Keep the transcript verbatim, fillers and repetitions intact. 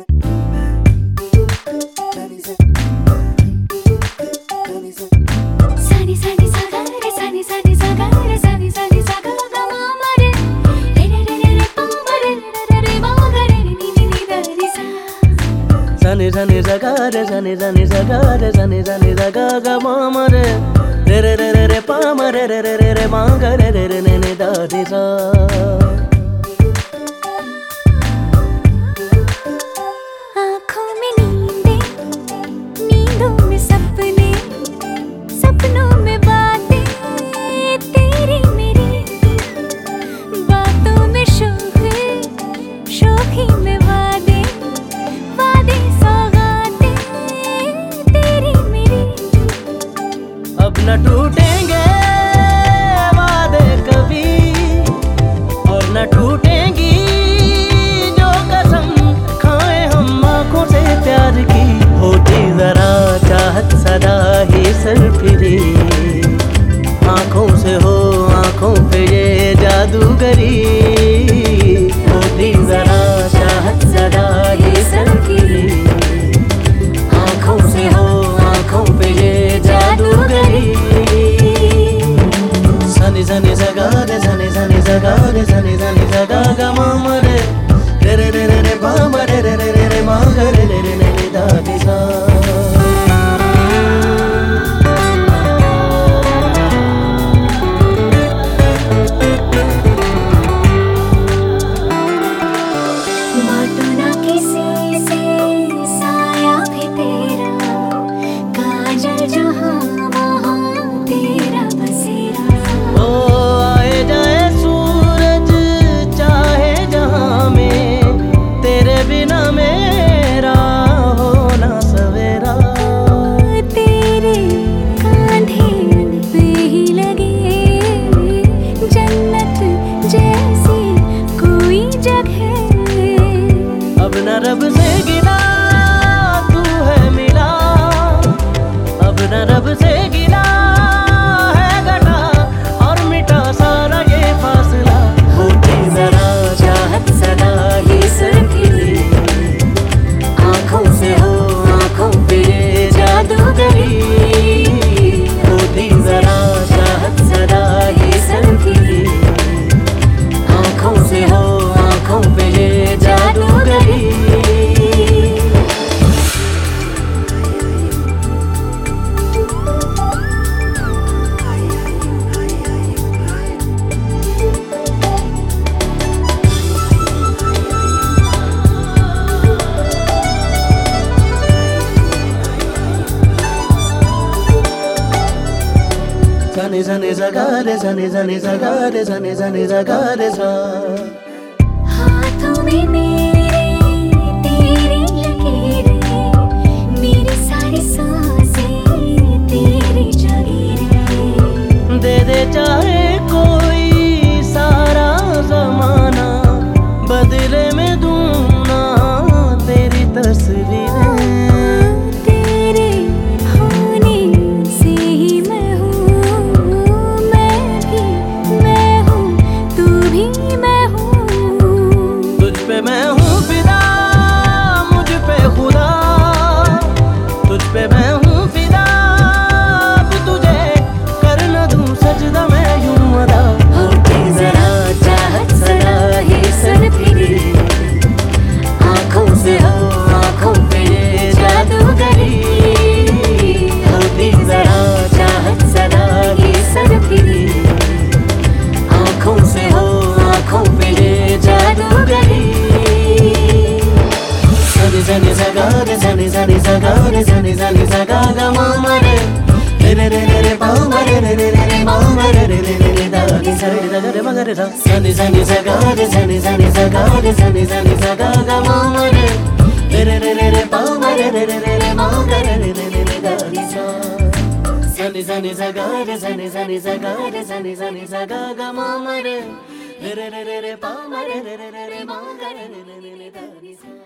Sani sani saga re sani sani saga re sani sani saga ga ma ma re re re re re re pa ma re re re re re ma ga re re re ne ne da ni sa. आँखों में नींदें, नींदों में सपने, सपनों में बातें तेरी मेरी, बातों में शोख, शोखी में वादे, वादे सौगातें तेरी मेरी। अब न टूटेंगे वादे कभी और न टूटेंगी जो कसम खाए हम आँखों से प्यार की। होती जरा चाहत सदा ही सरफिरी, आँखों से हो आँखों पे ये जादूगरी। होती जरा चाहत सदा ही सरफिरी, आँखों से हो आँखों पे ये जादूगरी। सनी सनी सगा रे सनी सनी सगा रे सनी सनी सगा गा मा मा रे रे रे रे रे रे पा मा रे रे रे रे रे मा गा रे रे रे रे रे दा नी सा। बाटो ना किसी से साया भी तेरा, काजल जहाँ वहाँ तेरा बसेरा। ओ आए जाए सूरज चाहे जहाँ में, तेरे बिना मेरा होना सवेरा। तेरे कांधे पे ही लगे जन्नत जैसी कोई जगह। अब न रब से गिला तू है मिला, अब न रब से गिला है घटा और मिटा सारा ये फासला। होती जरा चाहत सदा ही सरफिरी, आँखों से हो आँखों पे ये जादूगरी। होती जरा चाहत सदा ही सरफिरी, आँखों से हो आँखों पे ये जादूगरी। सनी सनी सगा रे सनी सनी सगा रे सनी सनी सगा रे सा। हाथों में मेरे तेरी लकीरें, मेरी सारी सांसें तेरी जागीरें। दे दे चाहे कोई सारा जमाना, बदले में दूंगा तेरी तस्वीरें। तेरे होने से ही मैं हूँ, मैं भी मैं हूँ, तू भी मैं हूँ। तुझ पे मैं हूँ फिदा, मुझ पे खुदा, तुझ पे मैं हूँ फिदा, अब तुझे कर न दूँ सजदा मैं यूं अदा। होती जरा चाहत सदा ही सरफिरी, आँखों से हो आँखों पे ये जादूगरी। होती जरा चाहत सदा ही सरफिरी, आँखों से हो आँखों पे ये जादूगरी। सनी सनी सगा रे सनी सनी सगा रे सनी सनी सगा गा मा मा रे रे रे रे रे रे पा मा रे रे रे रे रे मा मा रे रे रे रे रे दा नी सा रे दा रे मा गा रे सा। सनी सनी सगा रे सनी सनी सगा रे सनी सनी सगा गा मा मा रे रे रे रे रे रे पा मा रे रे रे रे रे मा गा रे रे रे रे रे दा नी सा। सनी सनी सगा रे सनी सनी सगा रे सनी सनी सगा गा मा मा रे रे रे रे रे रे पा मा रे रे रे रे रे मा गा रे रे रे रे रे दा नी सा।